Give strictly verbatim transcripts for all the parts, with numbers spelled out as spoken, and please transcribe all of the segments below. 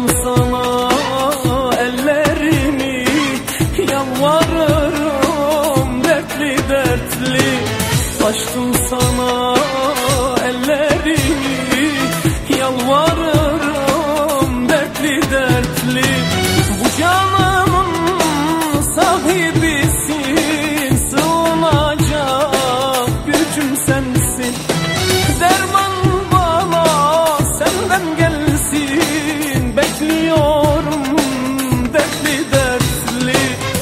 Açtım sana ellerimi, yalvarırım dertli dertli. Açtım sana ellerimi, yalvarırım dertli dertli. Bu canımın sahibisin, sığınacak gücüm sensin. Derman bana senden gelsin, bekliyorum dertli dertli.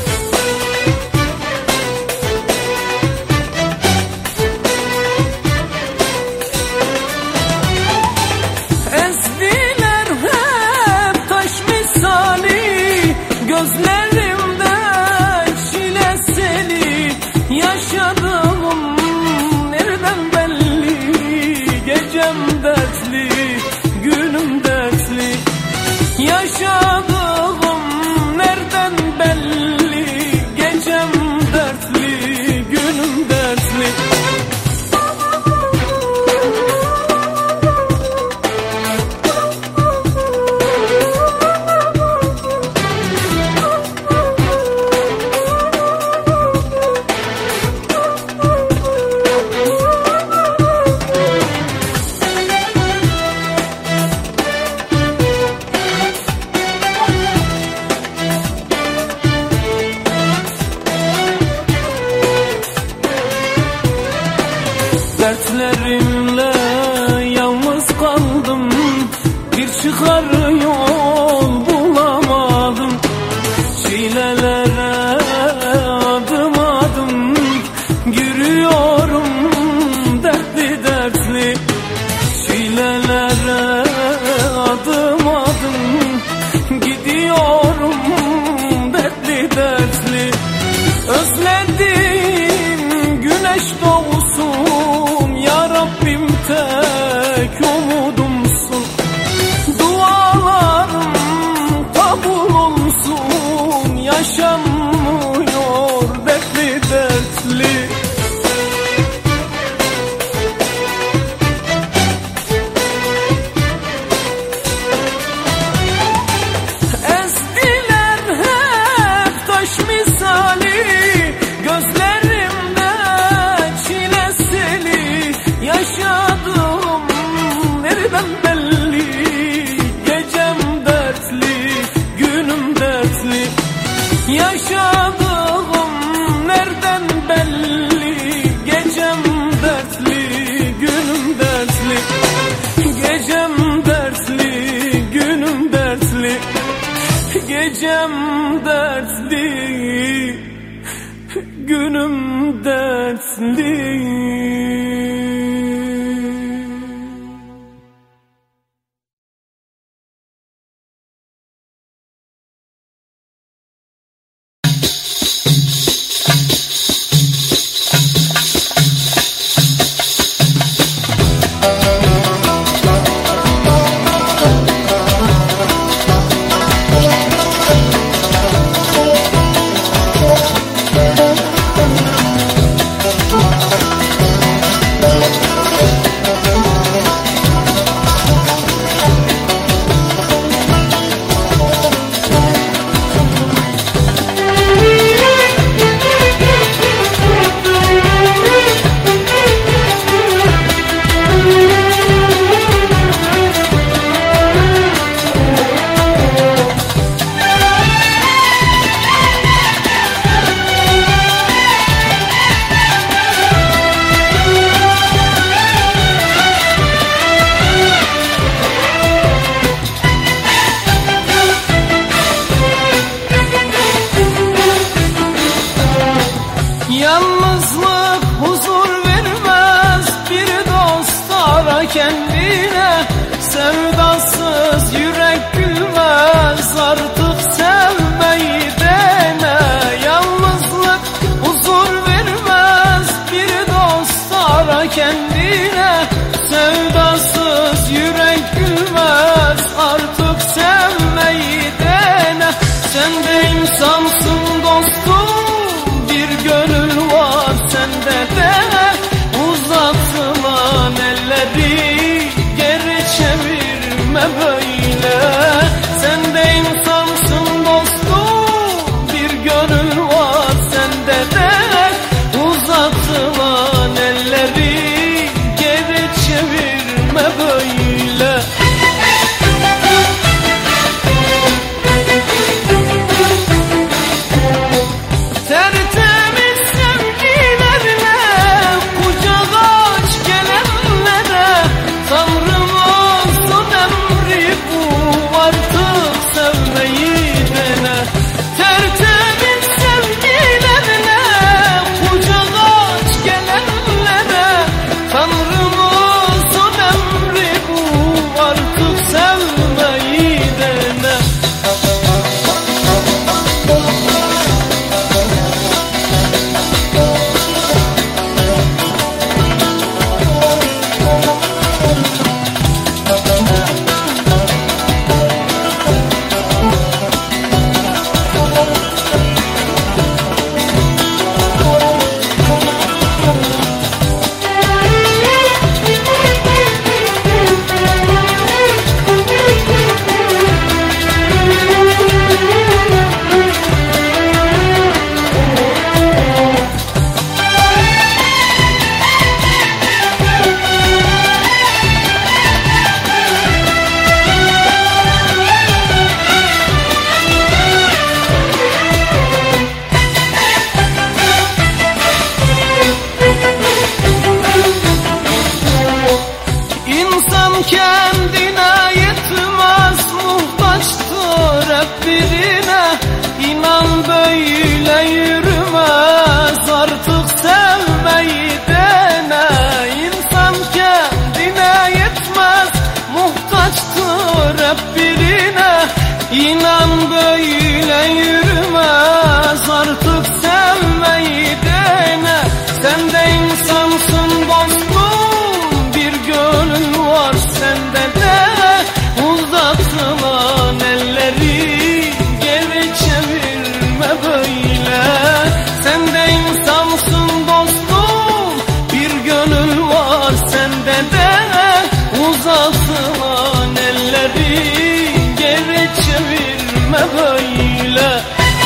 Ezdiler hep taş misali, gözlerimde çileseli. Yaşadığım nereden belli, gecem dertli, günüm dertli. Yaşadığım nereden belli, gecem dertli, günüm dertli. Dertlerimle yalnız kaldım, bir çıkar yol bulamadım. Çilelere adım adım yürüyorum dertli dertli. Çilelere adım adım gidiyorum dertli dertli. Özledim güneş doğusun, ya Rabbim tek umudumsun. Dualarım kabul olsun, yaşanmıyor dertli dertli. Ezdiler hep taş misali, gözlerimde çileseli. Yaşadığım nereden belli, gecem dertli, günüm dertli. Yaşadığım nereden belli, gecem dertli, günüm dertli. Gecem dertli, günüm dertli. Gecem dertli, günüm dertli. İnan böyle yürümez, artık sevmeyi dene. Sen de insansın dostum, bir gönül var sende de. Uzatılan elleri geri çevirme böyle. Sen de insansın dostum, bir gönül var sende de. Uzatılan elleri geri çevirme böyle.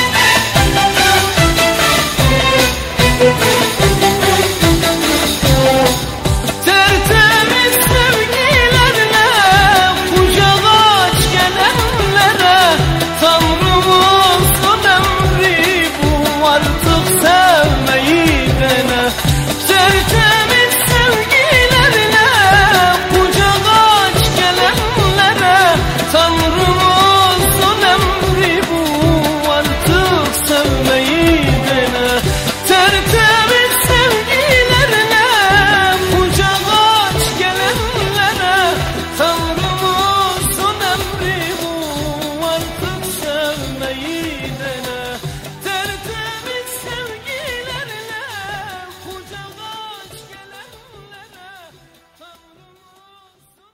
Tertemiz sevgilerle kucak aç gelenlere. Tanrımızın emri bu, artık sevmeyi dene. Tertemiz sevgilerle kucak aç gelenlere. Tanrımızın emri bu, artık sevmeyi dene. Tertemiz sevgilerle kucak aç gelenlere. Tanrımızın emri bu, artık sevmeyi dene. Tertemiz sevgilerle kucak aç gelenlere. Tanrımızın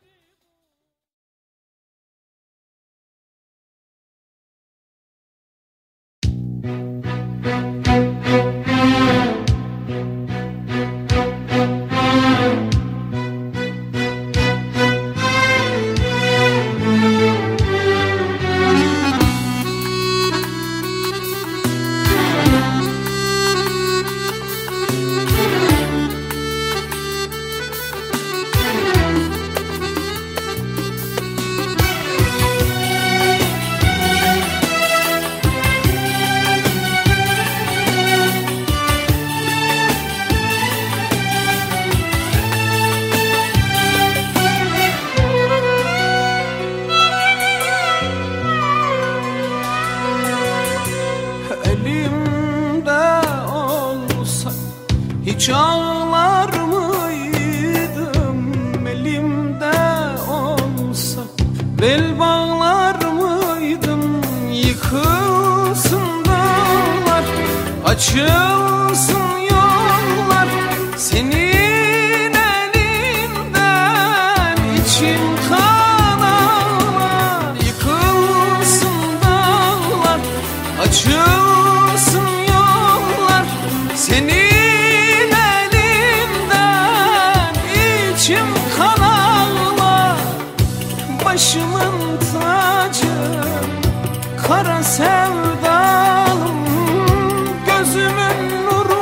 elimde olsa hiç ağlar mıydım? Elimde olsa bel bağlar mıydım? Yıkılsın dağlar, açılsın yollar, senin elinden içim kan ağlar. Yıkılsın dağlar, açılsın yollar, senin elinden içim kan ağlar. Başımın tacı, kara sevdalım, gözümün nuru,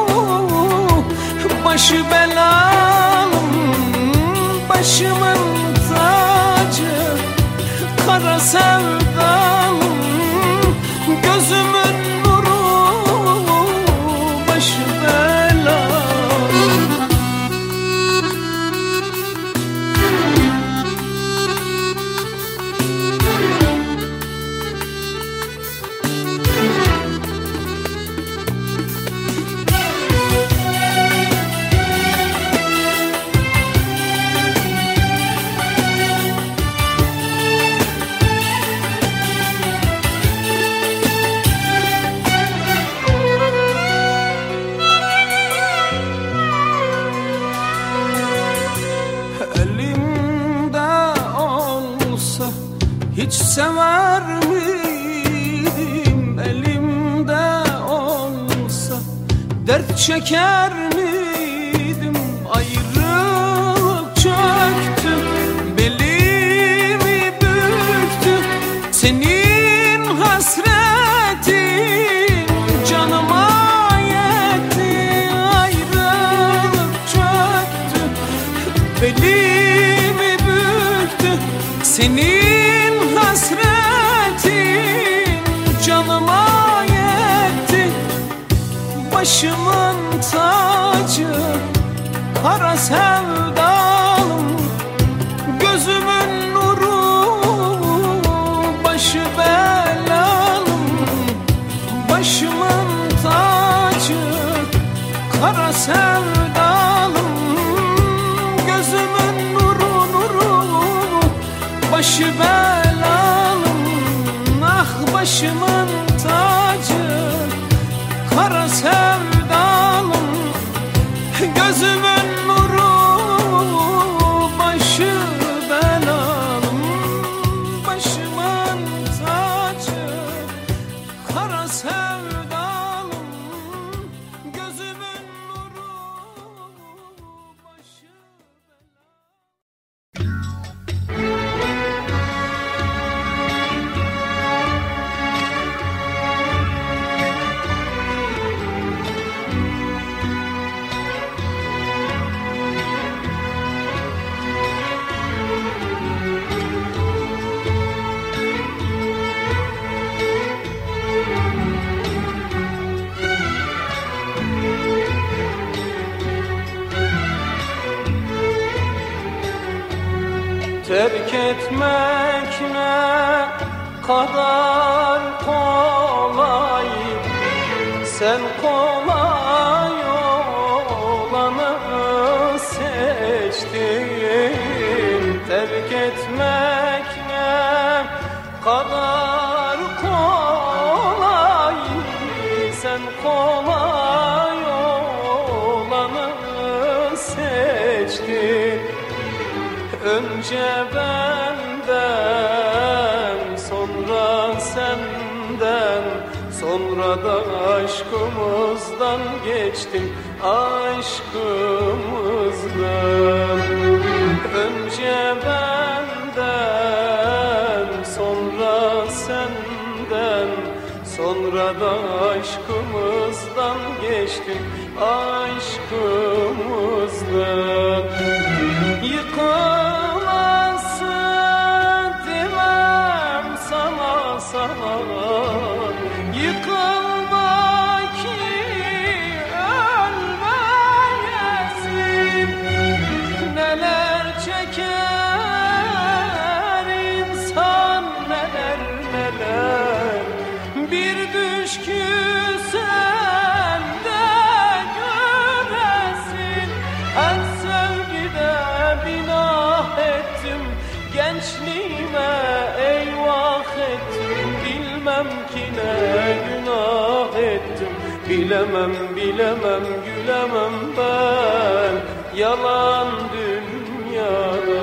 başı belalım. Başımın tacı, kara sevdalım, gözümün nuru, başı belalım. Hiç sever miydim? Elimde olsa dert çeker miydim? Ayrılık çöktü, belimi büktü, senin hasretin canıma yetti. Ayrılık çöktü, belimi büktü, senin hasretin canıma yetti. Başımın tacı, başımın tacı, kara sevdalım, gözümün nuru, başı belalım. Başımın tacı, kara sevdalım, gözümün nuru, başı terk etmek ne kadar kolay, sen kolay olanı seçtin. Terk etmek ne kadar kolay, sen kolay olanı seçtin. Önce benden, sonra senden, sonra da aşkımızdan geçtim, aşkımızdan. Önce benden, sonra senden, sonra da aşkımızdan geçtim, aşkımızdan. Yıkılması demem sana sana, yıkılma ki ölmeyesin. Neler çeker insan, neler neler, bir düşküsen de göresin. Her sevgide binah ettim, gençliğime eyvah ettim. Bilmem ki ne günah ettim, bilemem bilemem gülemem ben yalan dünyada.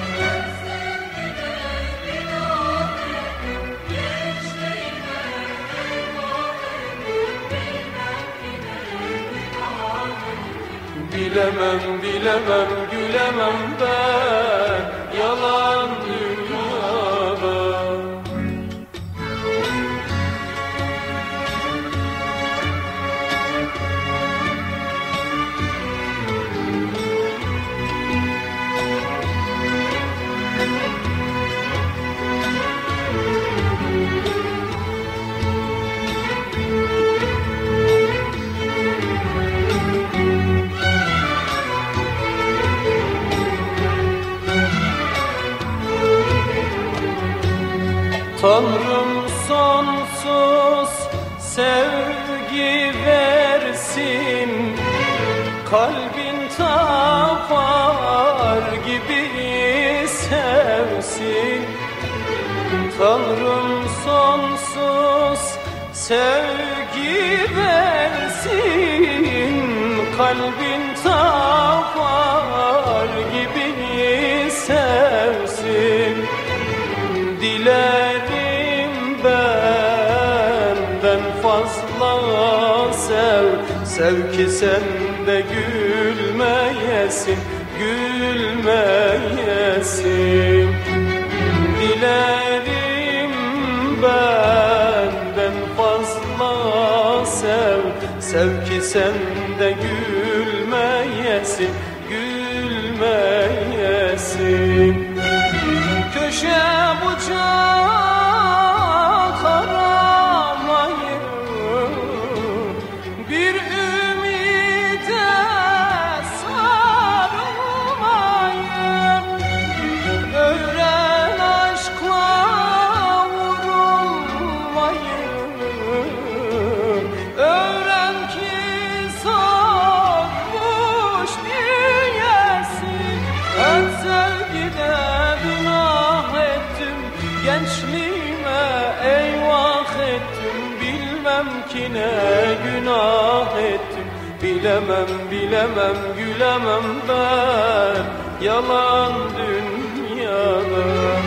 Bilemem, bilemem, gülemem ben yalan dünyada. Tanrım sonsuz sevgi versin, kalbin tapar gibi sevsin. Tanrım sonsuz sevgi versin, kalbin tapar gibi sevsin. Dilerim benden fazla sev, sev ki sen de gülmeyesin, gülmeyesin. Dilerim benden fazla sev, sev ki sen de gülmeyesin, gülmeyesin. Köşe bucak aramayın, bir ümide sarılmayın. Öğren aşkla vurulmayın, öğren ki zor bilmem ki ne günah ettim. Bilemem, bilemem, gülemem ben yalan dünyada.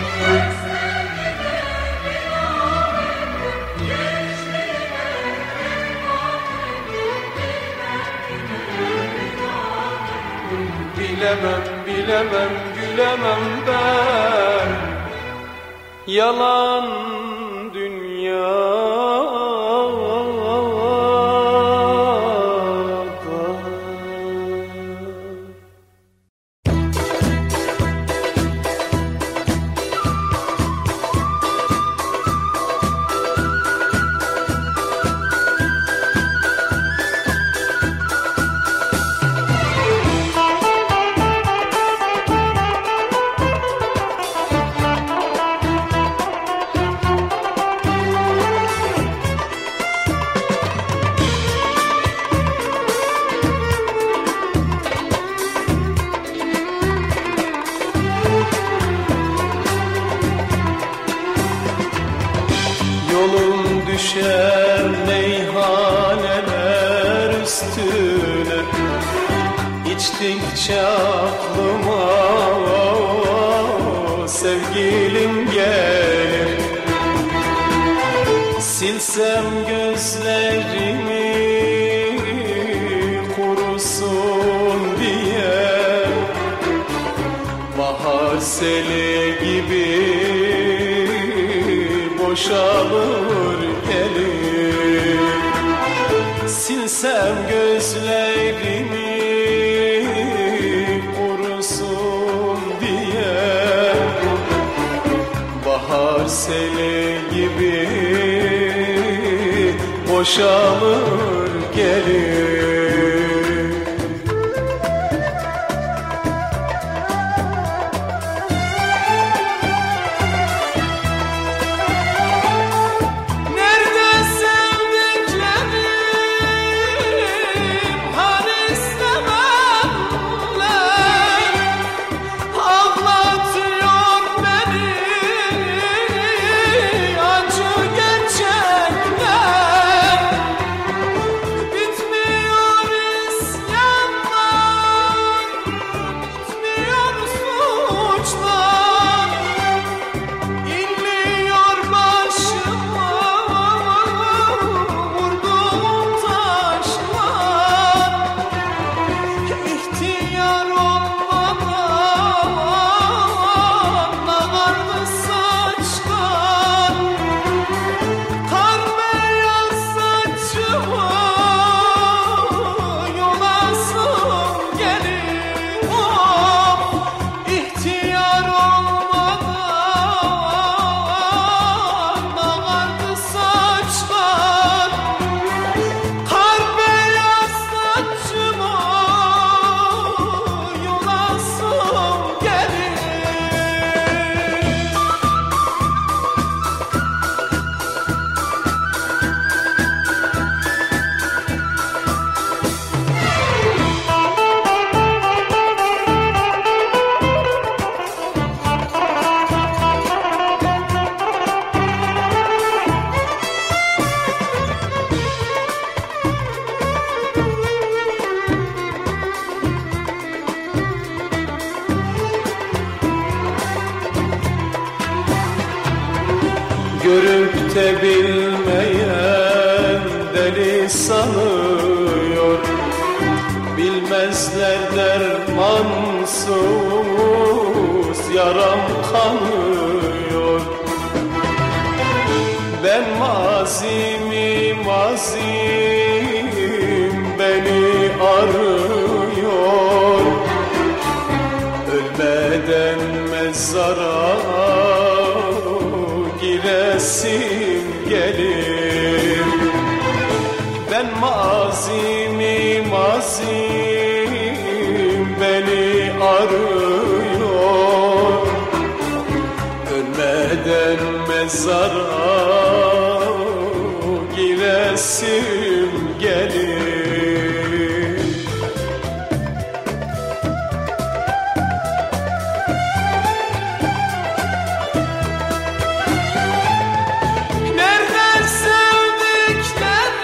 Bilemem, bilemem, gülemem ben yalan dünyada. Yolum düşer meyhaneler üstüne, İçtikçe aklıma sevgilim gelir. Silsem gözlerimi kurusun diye, bahar seli gibi boşalır gelir. Silsem gözlerimi kurusun diye, bahar seli gibi boşalır gelir. Görüp de bilmeyen deli sanıyor, bilmezler dermansız yaram kanıyor. Ben mazimi mazim beni arıyor, ölmeden mezara giresim gelir. Ben mazimi mazim beni arıyor, ölmeden mezara giresim gelir. Nereden sevdikler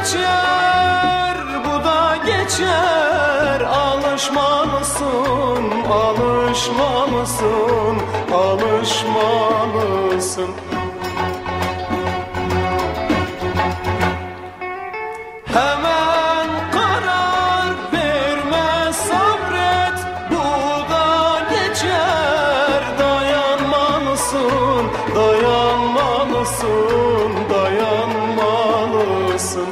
geçer, bu da geçer. Alışmalısın, alışmalısın, alışmalısın. Hemen karar verme, sabret, bu da geçer. Dayanmalısın, dayanmalısın, dayanmalısın.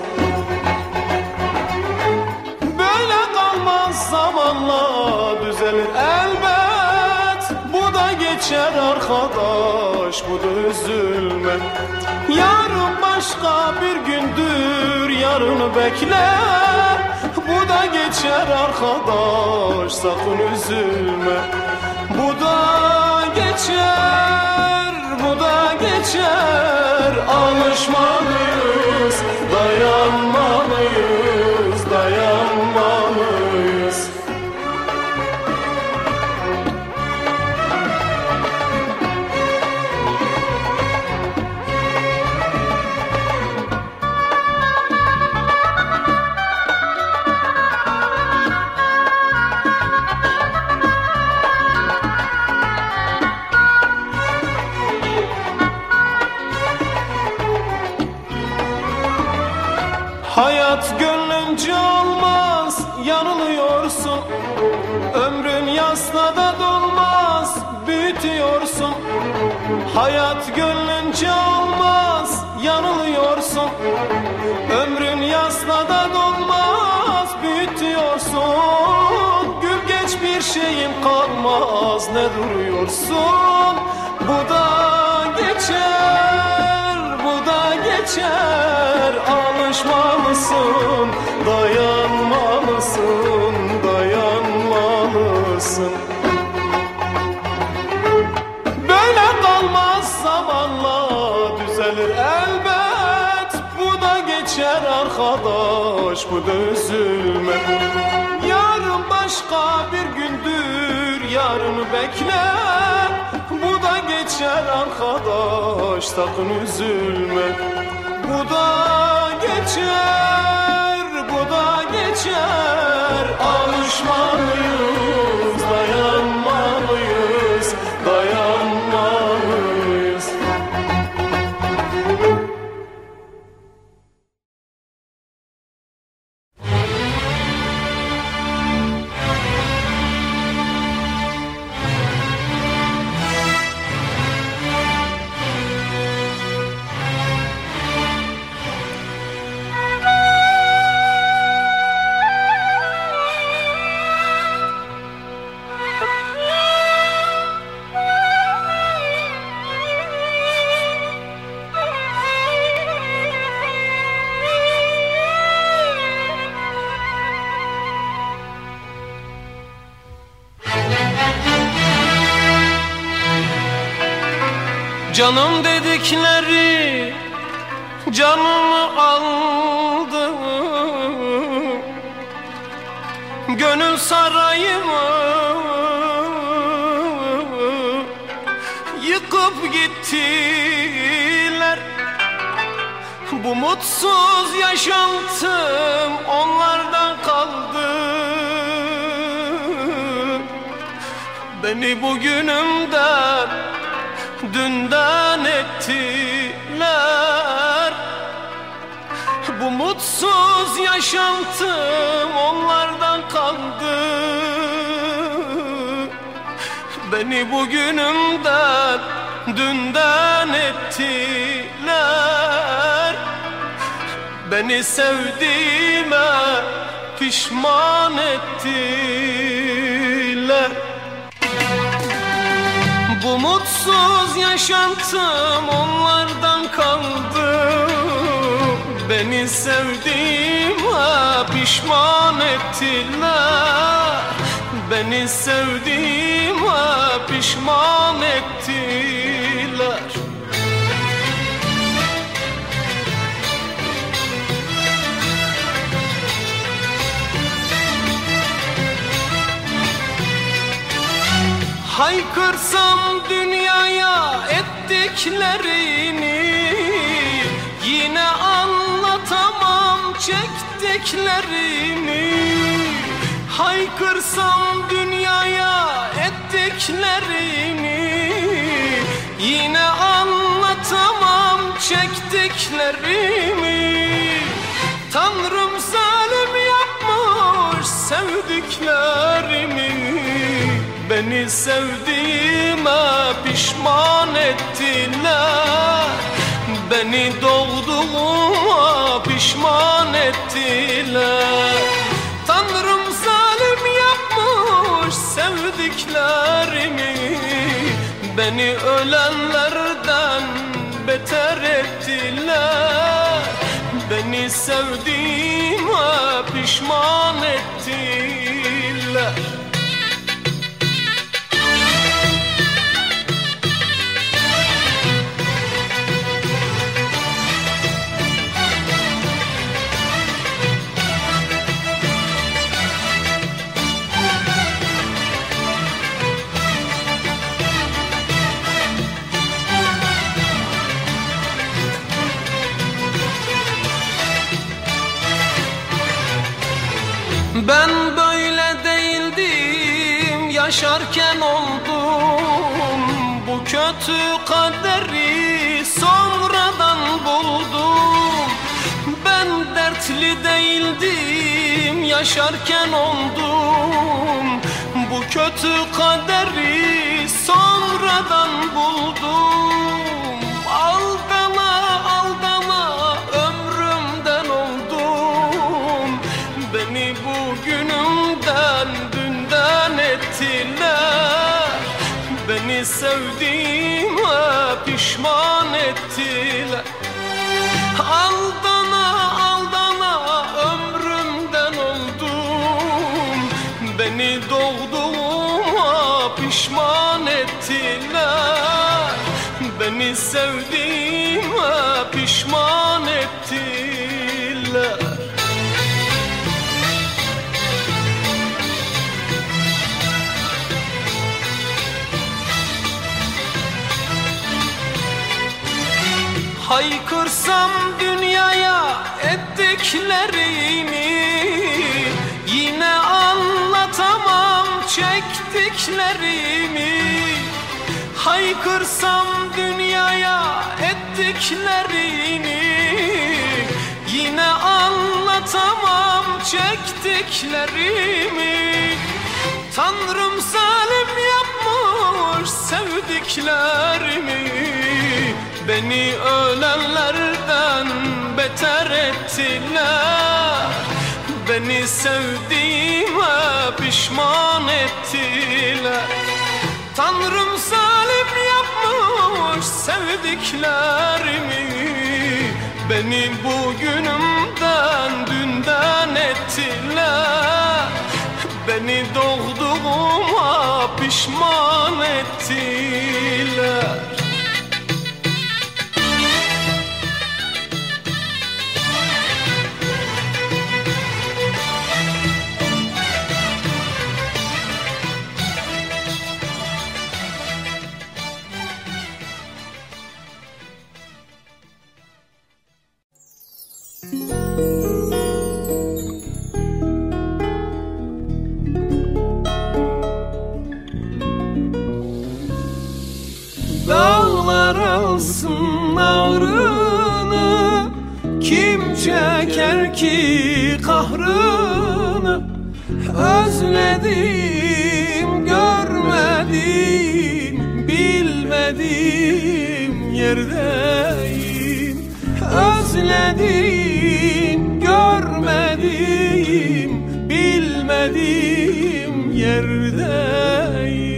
Böyle kalmaz, zamanla düzelir elbet. Bu da geçer arkadaş, bu da üzülme. Yarın başka bir gündür, yarını bekle. Bu da geçer arkadaş, sakın üzülme. Bu da geçer, bu da geçer. Alışmalıyız, dayanmalıyız, dayanmalıyız. Hayat gönlünce olmaz, yanılıyorsun. Ömrün yasla da dolmaz, büyütüyorsun. Hayat gönlünce olmaz, yanılıyorsun. Ömrün yasla da dolmaz, büyütüyorsun. Gül geç, bir şeyin kalmaz, ne duruyorsun? Bu da geçer, bu da geçer. Alışmalısın, dayanmalısın, dayanmalısın. Böyle kalmaz, zamanla düzelir elbet. Bu da geçer arkadaş, bu da üzülme. Yarın başka bir gündür, yarını bekle. Bu da geçer arkadaş, sakın üzülme. Bu da geçer, bu da geçer. Alışmalıyız, dayanmalıyız, dayanmalıyız. Canım dedikleri canımı aldı. Gönül sarayımı yıkıp gittiler. Bu mutsuz yaşantım onlardan kaldı. Beni bugünümden dünden ettiler. Bu mutsuz yaşantım onlardan kaldı. Beni bugünümden dünden ettiler. Beni sevdiğime pişman ettiler. Bu mutsuz yaşantım onlardan kaldı. Beni sevdiğime pişman ettiler. Beni sevdiğime pişman ettiler. Haykırsam dünyaya ettiklerini yine anlatamam çektiklerimi, haykırsam dünyaya ettiklerimi, yine anlatamam çektiklerimi. Tanrım zalim yapmış sevdiklerimi, beni sevdiğime pişman ettiler, beni doğduğuma pişman ettiler. Tanrım zalim yapmış sevdiklerimi, beni ölenlerden beter ettiler, beni sevdiğime pişman ettiler. Ben böyle değildim, yaşarken oldum. Bu kötü kaderi sonradan buldum. Ben dertli değildim, yaşarken oldum. Bu kötü kaderi sonradan buldum. Aldana aldana ömrümden oldum. Beni bugünümden dünden ettiler, beni sevdiğime pişman ettiler. Aldana aldana ömrümden oldum. Beni doğduğuma pişman ettiler, beni sevdiğime pişman ettiler. Haykırsam dünyaya ettiklerimi, yine anlatamam çektiklerimi. Haykırsam dünyaya ettiklerimi, yine anlatamam çektiklerimi. Tanrım zalim yapmış sevdiklerimi, beni ölenlerden beter ettiler, beni sevdiğime pişman ettiler. Tanrım zalim yapmış sevdiklerimi, beni bugünümden dünden ettiler, beni doğduğuma pişman ettiler. Dağlar alsın ağrını, kim çeker ki kahrını? Özledim, görmedim, bilmedim yerdeyim. Özledim, görmedim, bilmedim yerdeyim.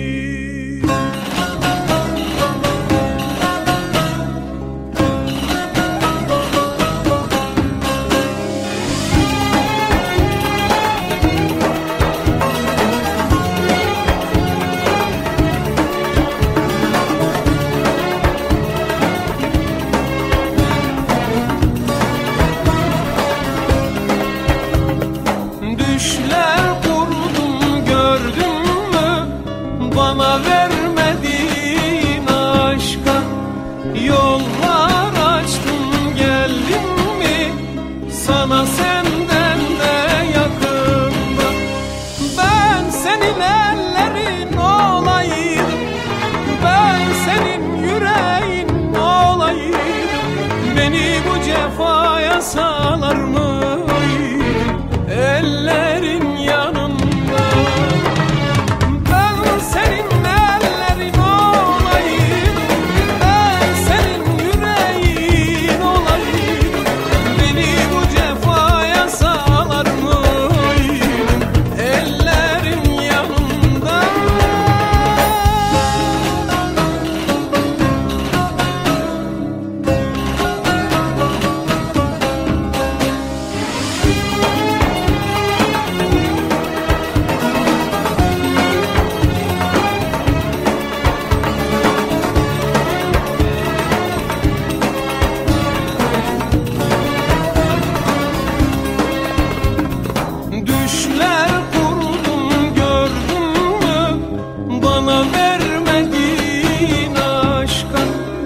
salar mıydım ellerin yanında? Ben senin ellerin olaydım, ben senin yüreğin olaydım. Beni bu cefaya salar mıydım ellerin yanında? Düşler kurdum gördün mü bana vermediğin aşka?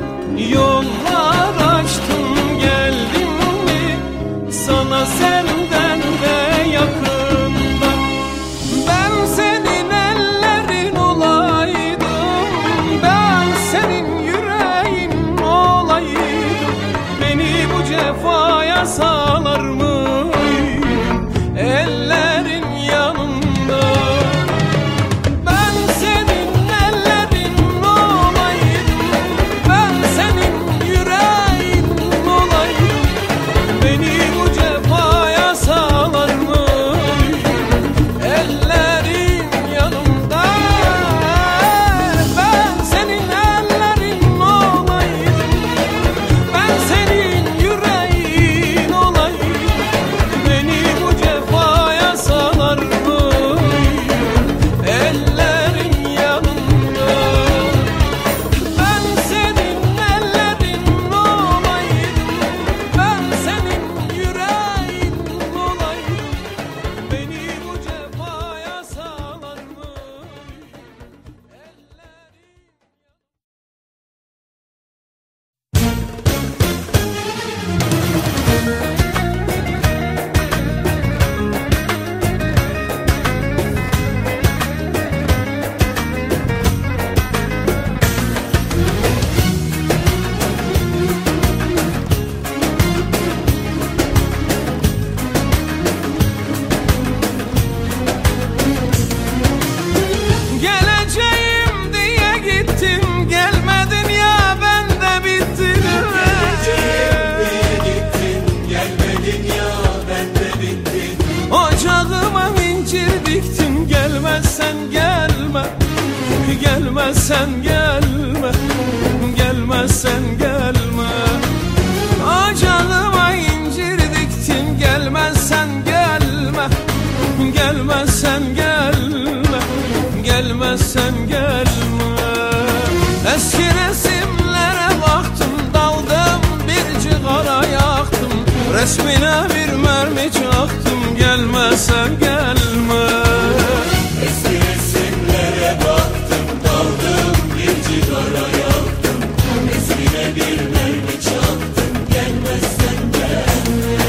Yollar açtım geldim mi sana senden de yakında? Ben senin ellerin olaydım, ben senin yüreğin olaydım. Beni bu cefaya salar mıydın ellerin yanında? Ben senin ellerin olaydım, ben senin yüreğin olaydım. Beni bu cefaya salar mıydın ellerin yanında? Ben senin ellerin olaydım, ben senin yüreğin olaydım. Beni bu cefaya salar mıydın ellerin yanında? Ben senin ellerin olaydım, ben senin yüreğin olaydım. Beni bu cefaya salar mıydın ellerin? Geleceğim diye gittim, gelmedin ya, ben de bittim. Ocağıma incir diktim, gelmezsen gelme, gelmezsen gelme, gelmezsen gelme. Ocağıma incir diktim, gelmezsen gelme, gelmezsen gelme, gelmezsen gelme. Eski resimlere baktım, daldım bir cigara yaktım, resmine bir mermi çaktım, gelmezsen gelme. Eski resimlere baktım, daldım bir cigara yaktım, resmine bir mermi çaktım, gelmezsen gelme.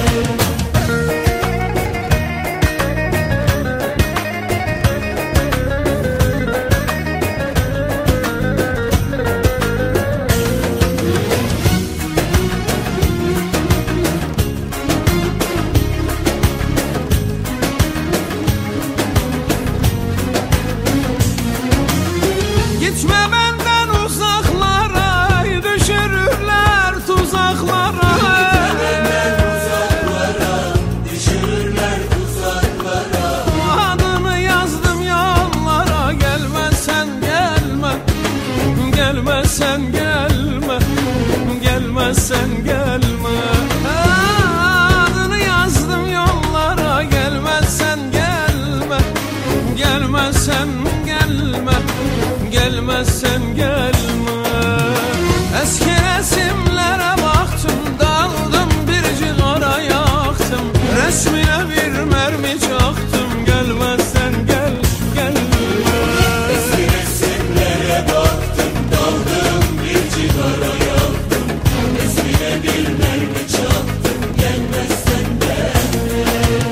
Gitme benden uzaklara, düşürürler tuzaklara. Benden uzaklara, düşürürler tuzaklara. Adını yazdım yollara, gelmezsen gelme, gelmezsen gelme, gelmezsen gelme. Adını yazdım yollara, gelmezsen gelme, gelmezsen gelme, gelmezsen gelme. Eski resimlere baktım, daldım bir cigara yaktım, resmine bir mermi çaktım, gelmezsen gel, gelme. Eski resimlere baktım, daldım bir cigara yaktım, resmine bir mermi çaktım, gelmezsen gelme.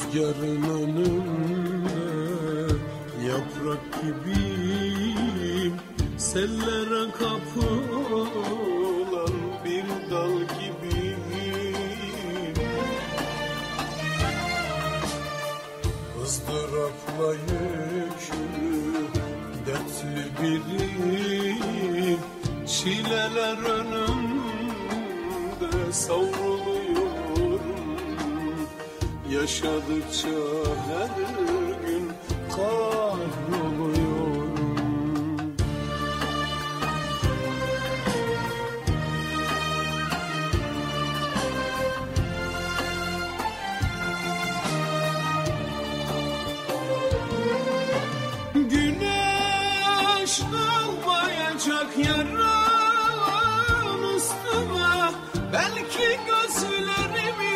Rüzgarın önünde yaprak gibiyim, sellere kapılan bir dal gibiyim. Izdırapla yüklü dertli biriyim, çileler önümde savruluyorum. Yaşadıkça her gün kahroluyorum. Güneş doğmayacak yarın üstüme, belki gözlerimi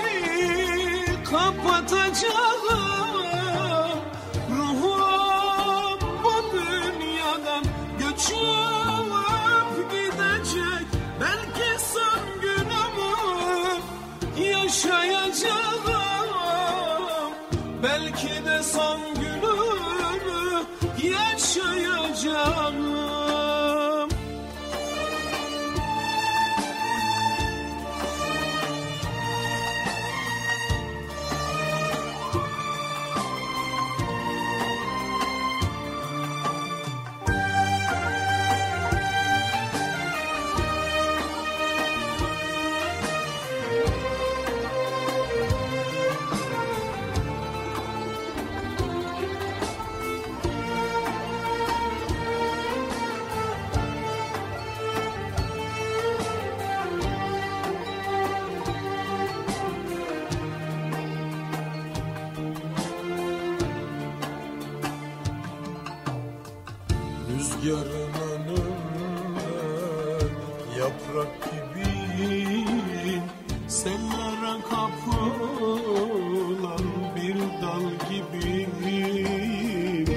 kapatacağım. Ruhum bu dünyadan göçüp gidecek, belki son günümü yaşayacağım. Belki de son günümü yaşayacağım. Rüzgarın önünde yaprak gibiyim, sellere kapılan bir dal gibiyim.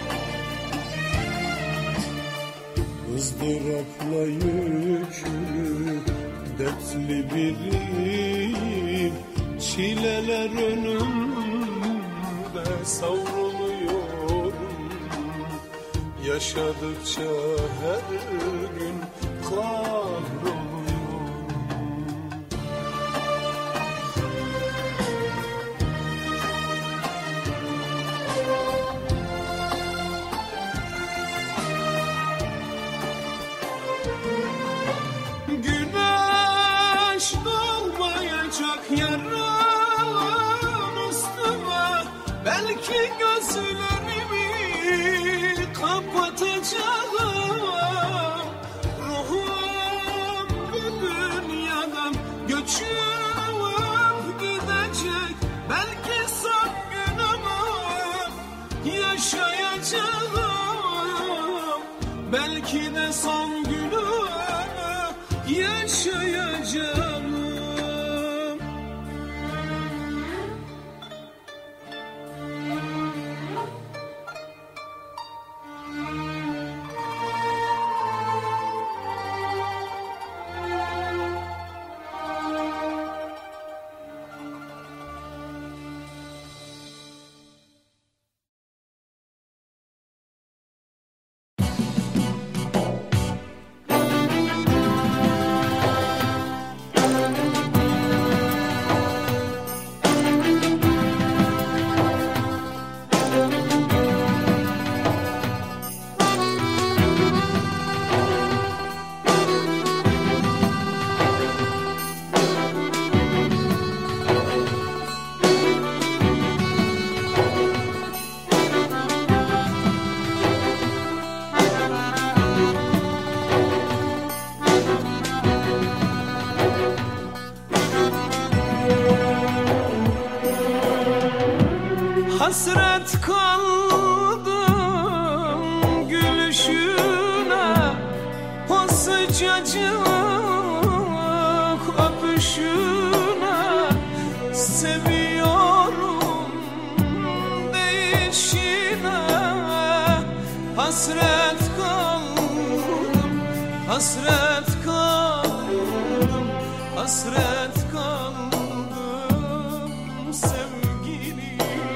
Izdırapla yüklü dertli biriyim, çileler önümde savruluyorum. Yaşadıkça her gün kahroluyorum. Güneş doğmayacak yarın üstüme, belki gözlerimi kapatacağım. Ruhum bu dünyadan göçüp gidecek, belki son günümü yaşayacağım. Belki de son günümü yaşayacağım. Hasret kaldım gülüşüne, o sıcacık öpüşüne. Seviyorum değişine, hasret kaldım, hasret kaldım, hasret kaldım sevgilim.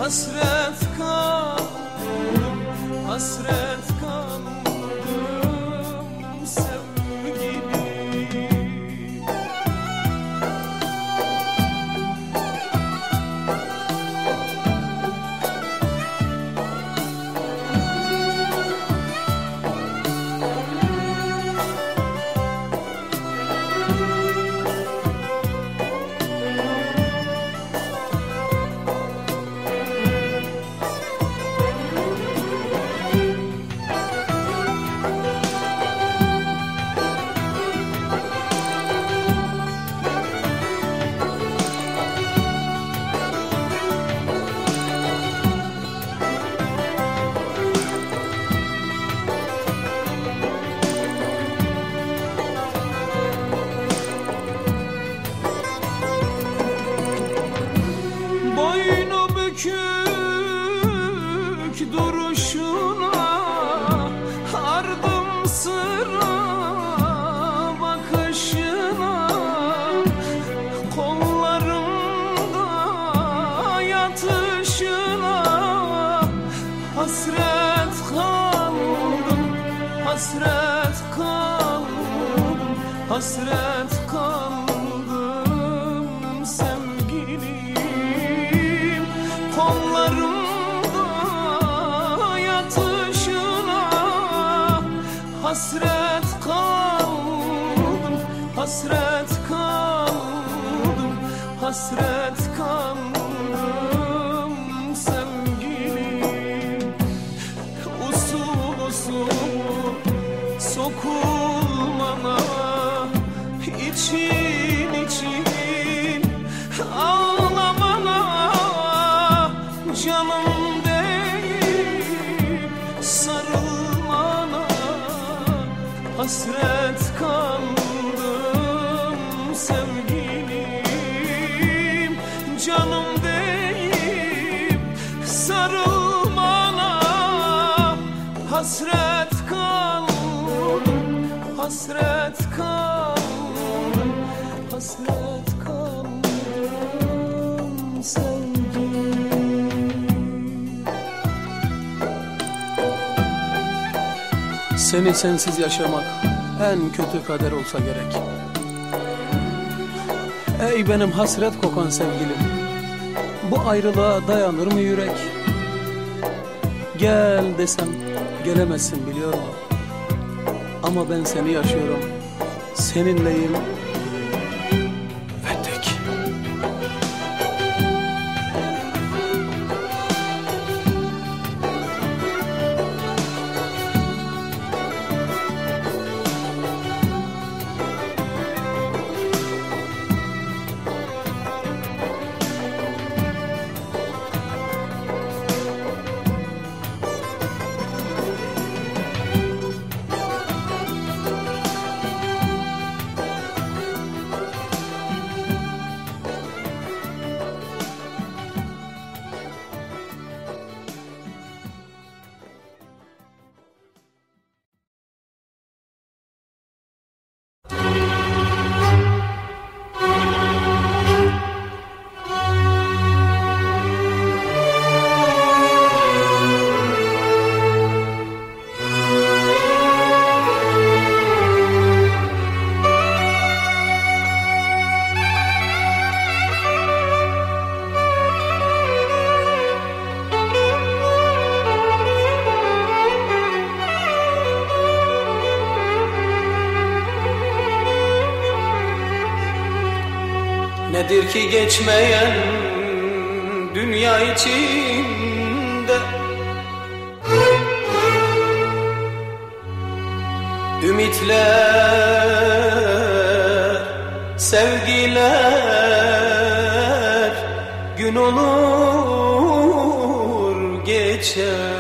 hasret kaldım, hasret kaldım sevgilim. Bükük duruşuna ardım sıra bakışına, kollarımda yatışına hasret kaldım, hasret kaldım, hasret kaldım sevgilim. Kollarımda yatışına hasret kaldım, hasret kaldım, hasret kaldım sevgilim. Usul usul sokulmana, için için ağlamana, canım değil sarılmana hasret kaldım sevgilim. Canım değil sarılmana hasret kaldım, hasret kaldım, hasret kaldım sevgilim. Seni sensiz yaşamak en kötü kader olsa gerek. Ey benim hasret kokan sevgilim, bu ayrılığa dayanır mı yürek? Gel desem gelemezsin biliyorum, ama ben seni yaşıyorum, seninleyim ve tek. Nedir ki geçmeyen dünya içinde ümitler, sevgiler gün olur geçer.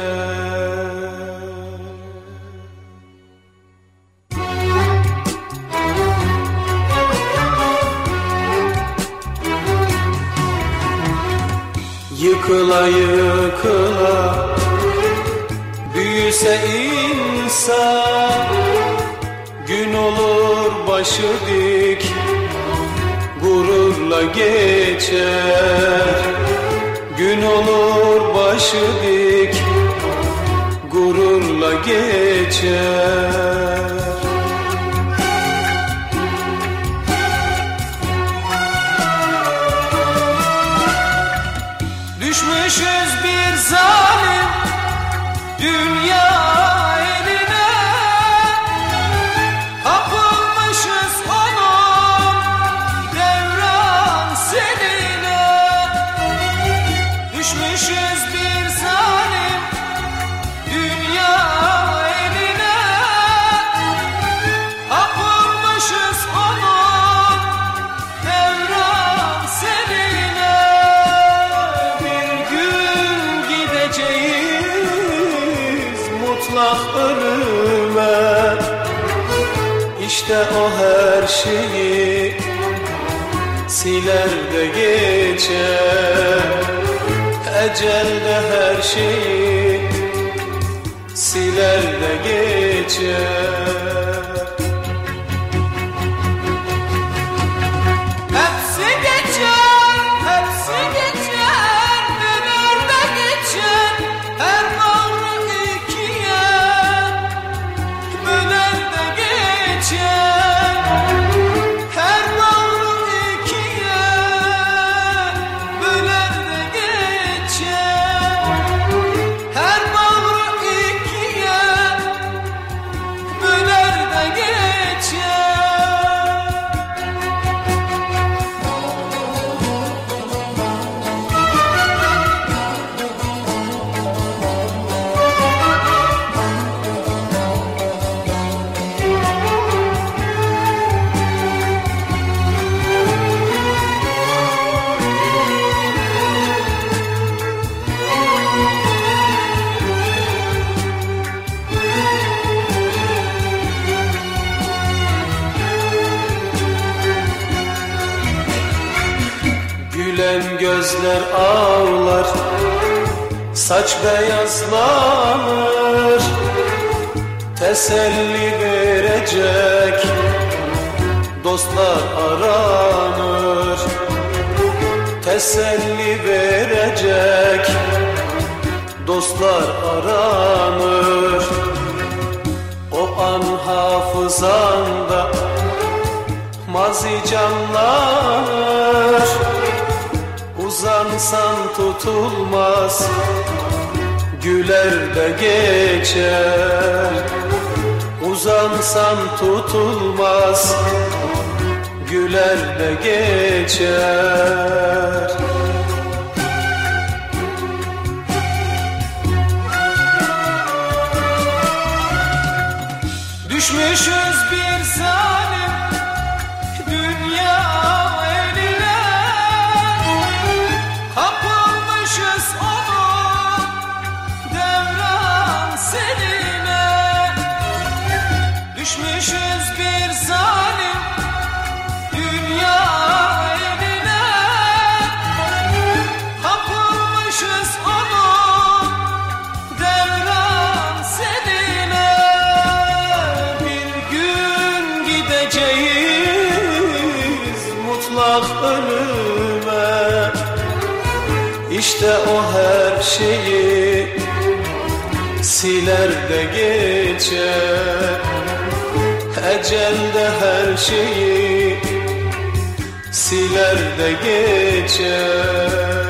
Yıkıla yıkıla büyüse insan, gün olur başı dik gururla geçer. Gün olur gidiyor başı dik, gururla geçer. Düşmüşüz bir zalim dünya eline, kapılmışız onun devran seline. Düşmüşüz bir zalim dünya eline, kapılmışız onun devran seline. Bir gün gideceğiz mutlak ölüme, İşte o her şeyi siler de geçer. Ecel de her şeyi siler de geçer. Hepsi geçer, hepsi geçer, döner de geçer. Her bağrı ikiye böler de geçer. Her bağrı ikiye böler de geçer. Her bağrı ikiye böler de geçer. Gülen gözler ağlar, saç beyazlanır. Teselli verecek dostlar aranır. Teselli verecek dostlar aranır. O an hafızanda mazi canlanır. Uzansan tutulmaz, güler de geçer. Uzansan tutulmaz, güler de geçer. Düşmüşüz bir zalim dünya eline, kapılmışız onun devran seline. Düşmüşüz bir zalim dünya eline, kapılmışız onun devran seline. Bir gün gideceğiz mutlak ölüme, İşte o her şeyi siler de geçer. Ecel de her şeyi siler de geçer.